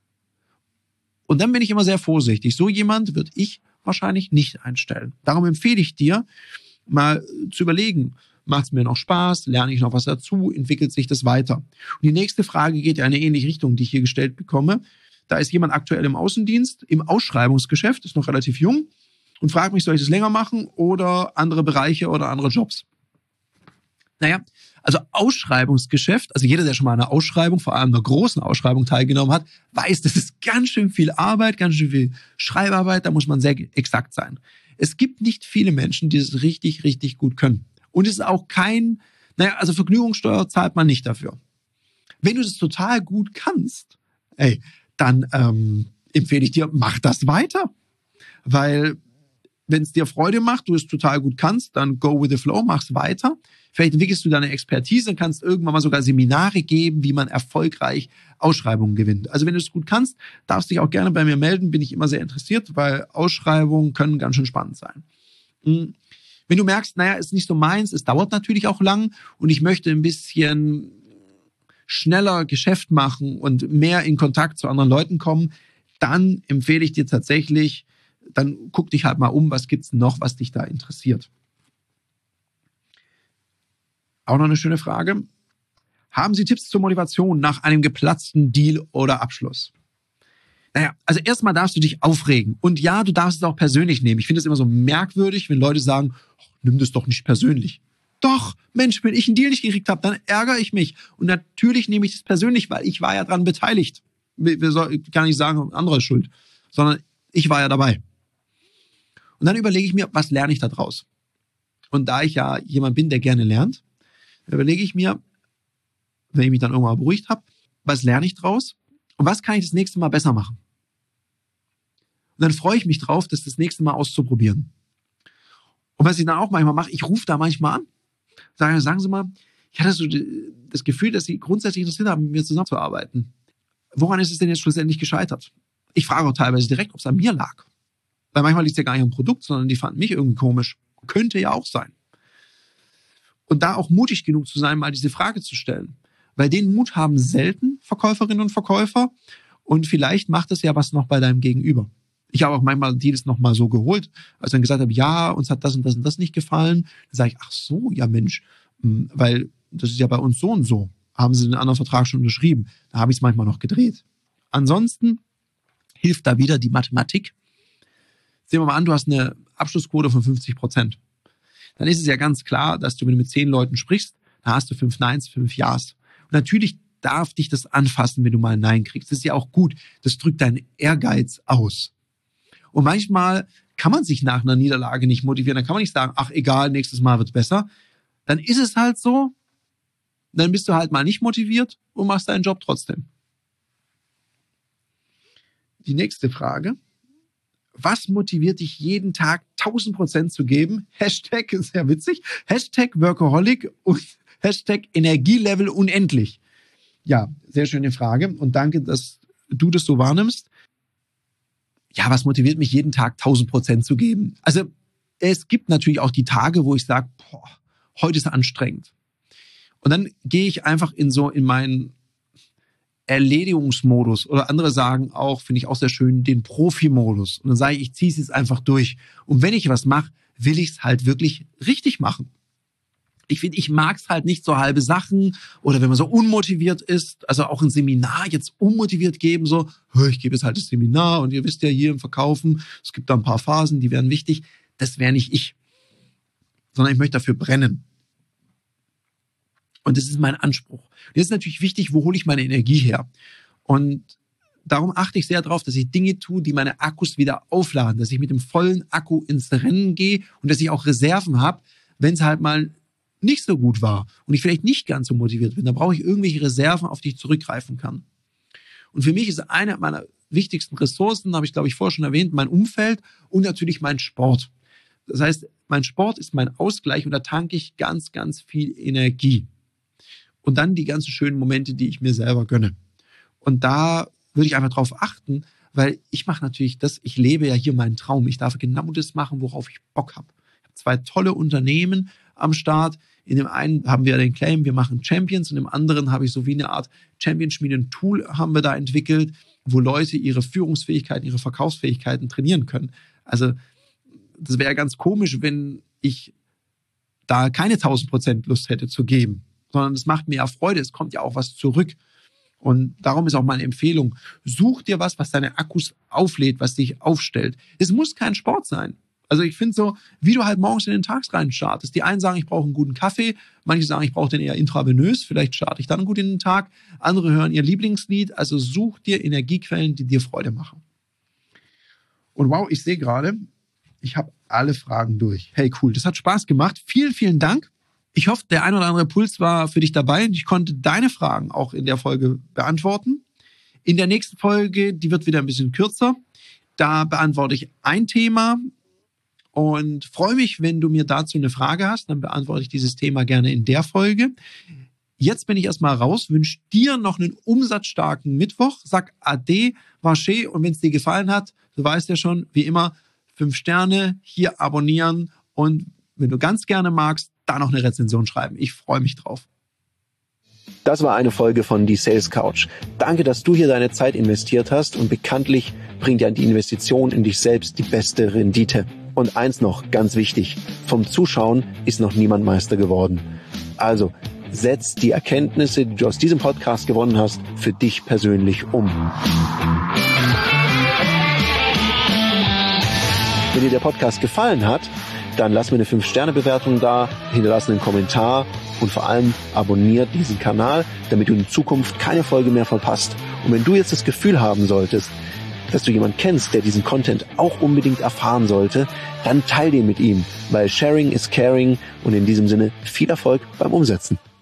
Und dann bin ich immer sehr vorsichtig. So jemand würde ich wahrscheinlich nicht einstellen. Darum empfehle ich dir, mal zu überlegen, macht es mir noch Spaß, lerne ich noch was dazu, entwickelt sich das weiter. Und die nächste Frage geht ja in eine ähnliche Richtung, die ich hier gestellt bekomme. Da ist jemand aktuell im Außendienst, im Ausschreibungsgeschäft, ist noch relativ jung und fragt mich, soll ich das länger machen oder andere Bereiche oder andere Jobs? Naja, also Ausschreibungsgeschäft, also jeder, der schon mal an einer Ausschreibung, vor allem einer großen Ausschreibung teilgenommen hat, weiß, das ist ganz schön viel Arbeit, ganz schön viel Schreibarbeit, da muss man sehr exakt sein. Es gibt nicht viele Menschen, die es richtig, richtig gut können. Und es ist auch kein, naja, also Vergnügungssteuer zahlt man nicht dafür. Wenn du das total gut kannst, ey, dann ähm, empfehle ich dir, mach das weiter. Weil wenn es dir Freude macht, du es total gut kannst, dann go with the flow, mach's weiter. Vielleicht entwickelst du deine Expertise und kannst irgendwann mal sogar Seminare geben, wie man erfolgreich Ausschreibungen gewinnt. Also wenn du es gut kannst, darfst du dich auch gerne bei mir melden, bin ich immer sehr interessiert, weil Ausschreibungen können ganz schön spannend sein. Wenn du merkst, naja, ist nicht so meins, es dauert natürlich auch lang und ich möchte ein bisschen schneller Geschäft machen und mehr in Kontakt zu anderen Leuten kommen, dann empfehle ich dir tatsächlich, dann guck dich halt mal um, was gibt's noch, was dich da interessiert. Auch noch eine schöne Frage. Haben Sie Tipps zur Motivation nach einem geplatzten Deal oder Abschluss? Naja, also erstmal darfst du dich aufregen. Und ja, du darfst es auch persönlich nehmen. Ich finde es immer so merkwürdig, wenn Leute sagen, oh, nimm das doch nicht persönlich. Doch, Mensch, wenn ich einen Deal nicht gekriegt habe, dann ärgere ich mich. Und natürlich nehme ich das persönlich, weil ich war ja dran beteiligt. Wir soll gar nicht sagen, anderer ist schuld. Sondern Ich war ja dabei. Und dann überlege ich mir, was lerne ich da draus? Und da ich ja jemand bin, der gerne lernt, überlege ich mir, wenn ich mich dann irgendwann beruhigt habe, was lerne ich draus und was kann ich das nächste Mal besser machen? Und dann freue ich mich drauf, das das nächste Mal auszuprobieren. Und was ich dann auch manchmal mache, ich rufe da manchmal an, sage, sagen Sie mal, ich hatte so das Gefühl, dass Sie grundsätzlich interessiert haben, mit mir zusammenzuarbeiten. Woran ist es denn jetzt schlussendlich gescheitert? Ich frage auch teilweise direkt, ob es an mir lag. Weil manchmal liegt es ja gar nicht am Produkt, sondern die fanden mich irgendwie komisch. Könnte ja auch sein. Und da auch mutig genug zu sein, mal diese Frage zu stellen. Weil den Mut haben selten Verkäuferinnen und Verkäufer. Und vielleicht macht es ja was noch bei deinem Gegenüber. Ich habe auch manchmal Deals noch mal so geholt, als ich dann gesagt habe, ja, uns hat das und das und das nicht gefallen. Dann sage ich, ach so, ja Mensch, weil das ist ja bei uns so und so. Haben Sie den anderen Vertrag schon unterschrieben? Da habe ich es manchmal noch gedreht. Ansonsten hilft da wieder die Mathematik. Sehen wir mal an, du hast eine Abschlussquote von fünfzig Prozent. Dann ist es ja ganz klar, dass du, wenn du mit zehn Leuten sprichst, da hast du fünf Neins, fünf Ja's. Und natürlich darf dich das anfassen, wenn du mal ein Nein kriegst. Das ist ja auch gut. Das drückt deinen Ehrgeiz aus. Und manchmal kann man sich nach einer Niederlage nicht motivieren. Dann kann man nicht sagen, ach egal, nächstes Mal wird's besser. Dann ist es halt so. Dann bist du halt mal nicht motiviert und machst deinen Job trotzdem. Die nächste Frage. Was motiviert dich jeden Tag tausend Prozent zu geben? Hashtag, ist sehr witzig. Hashtag Workaholic und Hashtag Energielevel unendlich. Ja, sehr schöne Frage und danke, dass du das so wahrnimmst. Ja, was motiviert mich jeden Tag tausend Prozent zu geben? Also es gibt natürlich auch die Tage, wo ich sage, boah, heute ist anstrengend. Und dann gehe ich einfach in so in meinen Erledigungsmodus oder andere sagen auch, finde ich auch sehr schön, den Profi-Modus. Und dann sage ich, ich ziehe es jetzt einfach durch. Und wenn ich was mache, will ich es halt wirklich richtig machen. Ich finde, ich mag es halt nicht so halbe Sachen oder wenn man so unmotiviert ist, also auch ein Seminar jetzt unmotiviert geben, so, ich gebe jetzt halt das Seminar und ihr wisst ja hier im Verkaufen, es gibt da ein paar Phasen, die wären wichtig. Das wäre nicht ich, sondern ich möchte dafür brennen. Und das ist mein Anspruch. Und jetzt ist natürlich wichtig, wo hole ich meine Energie her? Und darum achte ich sehr darauf, dass ich Dinge tue, die meine Akkus wieder aufladen, dass ich mit dem vollen Akku ins Rennen gehe und dass ich auch Reserven habe, wenn es halt mal nicht so gut war und ich vielleicht nicht ganz so motiviert bin. Dann brauche ich irgendwelche Reserven, auf die ich zurückgreifen kann. Und für mich ist eine meiner wichtigsten Ressourcen, habe ich glaube ich vorher schon erwähnt, mein Umfeld und natürlich mein Sport. Das heißt, mein Sport ist mein Ausgleich und da tanke ich ganz, ganz viel Energie. Und dann die ganzen schönen Momente, die ich mir selber gönne. Und da würde ich einfach drauf achten, weil ich mache natürlich das, ich lebe ja hier meinen Traum. Ich darf genau das machen, worauf ich Bock habe. Ich habe zwei tolle Unternehmen am Start. In dem einen haben wir den Claim, wir machen Champions. Und im anderen habe ich so wie eine Art Champion-Schmieden-Tool haben wir da entwickelt, wo Leute ihre Führungsfähigkeiten, ihre Verkaufsfähigkeiten trainieren können. Also das wäre ganz komisch, wenn ich da keine tausend Prozent Lust hätte zu geben. Sondern es macht mir ja Freude, es kommt ja auch was zurück. Und darum ist auch meine Empfehlung, such dir was, was deine Akkus auflädt, was dich aufstellt. Es muss kein Sport sein. Also ich finde so, wie du halt morgens in den Tag rein startest. Die einen sagen, ich brauche einen guten Kaffee, manche sagen, ich brauche den eher intravenös, vielleicht starte ich dann gut in den Tag. Andere hören ihr Lieblingslied, also such dir Energiequellen, die dir Freude machen. Und wow, ich sehe gerade, ich habe alle Fragen durch. Hey, cool, das hat Spaß gemacht. Vielen, vielen Dank. Ich hoffe, der ein oder andere Puls war für dich dabei und ich konnte deine Fragen auch in der Folge beantworten. In der nächsten Folge, die wird wieder ein bisschen kürzer, da beantworte ich ein Thema und freue mich, wenn du mir dazu eine Frage hast, dann beantworte ich dieses Thema gerne in der Folge. Jetzt bin ich erstmal raus, wünsche dir noch einen umsatzstarken Mittwoch, sag Ade, war schön und wenn es dir gefallen hat, du weißt ja schon, wie immer, fünf Sterne, hier abonnieren und wenn du ganz gerne magst, da noch eine Rezension schreiben. Ich freue mich drauf. Das war eine Folge von Die Sales Couch. Danke, dass du hier deine Zeit investiert hast und bekanntlich bringt ja die Investition in dich selbst die beste Rendite. Und eins noch, ganz wichtig, vom Zuschauen ist noch niemand Meister geworden. Also, setz die Erkenntnisse, die du aus diesem Podcast gewonnen hast, für dich persönlich um. Wenn dir der Podcast gefallen hat, dann lass mir eine fünf Sterne Bewertung da, hinterlass einen Kommentar und vor allem abonniert diesen Kanal, damit du in Zukunft keine Folge mehr verpasst. Und wenn du jetzt das Gefühl haben solltest, dass du jemanden kennst, der diesen Content auch unbedingt erfahren sollte, dann teil den mit ihm, weil Sharing is Caring und in diesem Sinne viel Erfolg beim Umsetzen.